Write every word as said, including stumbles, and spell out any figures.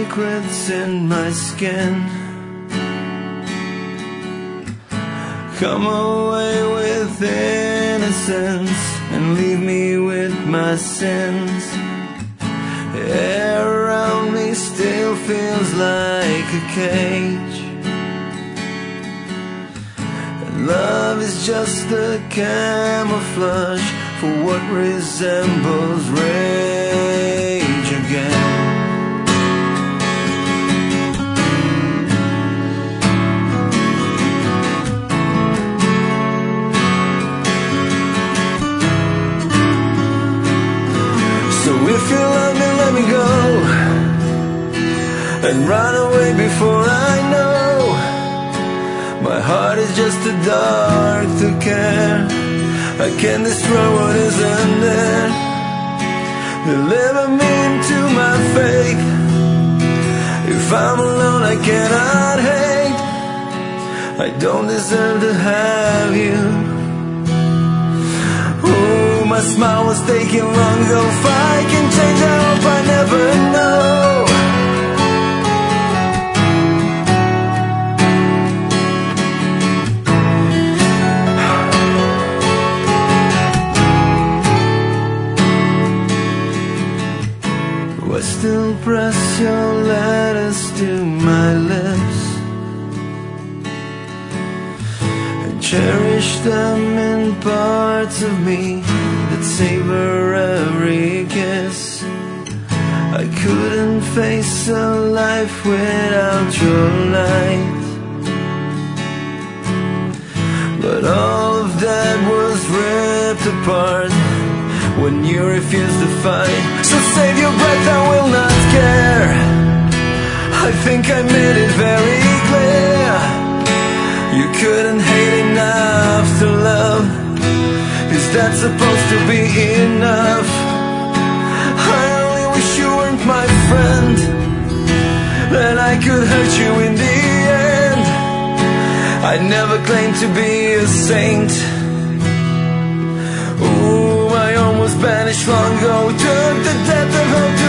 secrets in my skin. Come away with innocence and leave me with my sins. Air around me still feels like a cage, and love is just a camouflage for what resembles rage again. So if you love me, let me go and run away before I know. My heart is just too dark to care. I can't destroy what isn't there. Deliver me into my faith. If I'm alone, I cannot hate. I don't deserve to have you. Oh, my smile was taken long ago. If I can change, I hope I never know. I still press your letters to my lips and cherish them in parts of me that savor every kiss. I couldn't face a life without your light, but all of that was ripped apart when you refused to fight. So save your breath, I will not care. I think I made it very clear. You couldn't hate enough to love. Is that supposed to be enough? I only wish you weren't my friend, that I could hurt you in the end. I never claimed to be a saint. Ooh, my arm was banished long ago. Took the depth of hope to